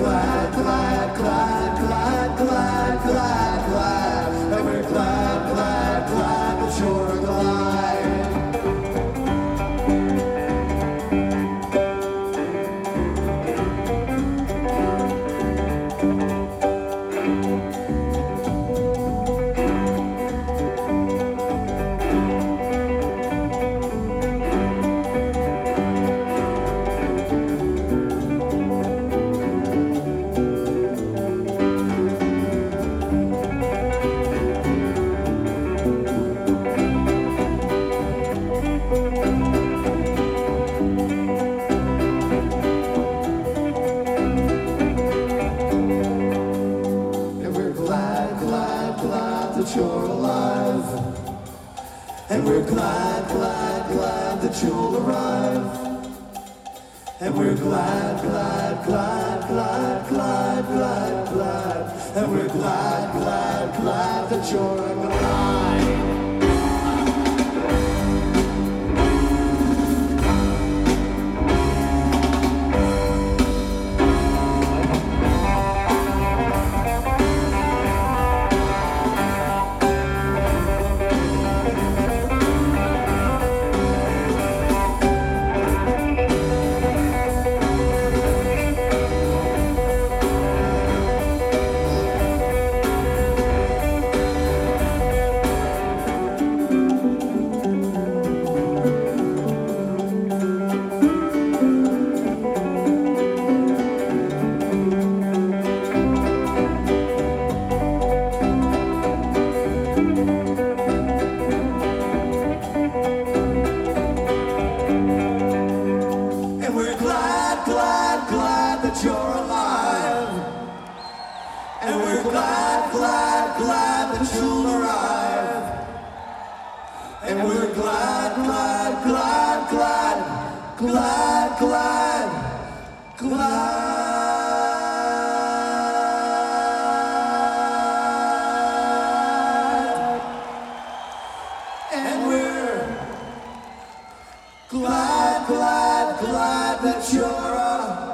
glad, glad, glad, glad, glad, glad, glad. And we're glad, glad, glad that you're alive. You're alive, and we're glad, glad, glad that you'll arrive, and we're glad, glad, glad, glad, glad, glad, glad, and we're glad, glad, glad that you're alive. Glad, glad, glad. And we're glad, glad, glad that you're alive.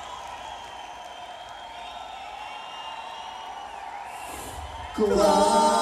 Glad.